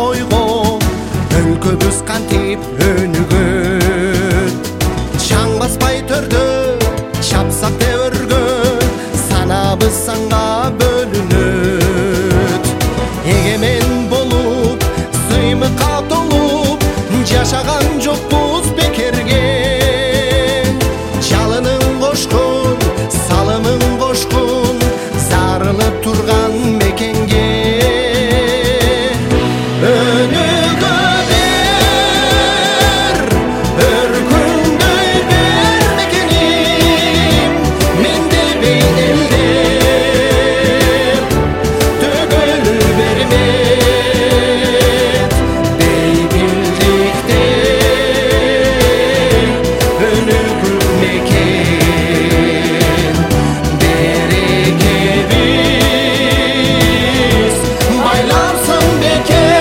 тойго өлкөбүз кантип өнүгөт. Чаң баспай төрдө чапсак тебөргө санабыз санга бөлүнөт. Эгемен болуп сыймыкка толуп жашаган жокпуз бекерге. Жалының кошкун салымын кошкун зарылып турган мекенге. Өнүгө бер өркүндөй бер мекеним, менде бейнелдеп төгөлү бермет. Бейбилдикте өнүгү мекен, берекебиз байлансын бекен.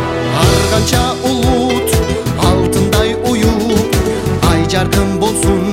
Ар канча улут алтындай уюп, ай жаркын болсун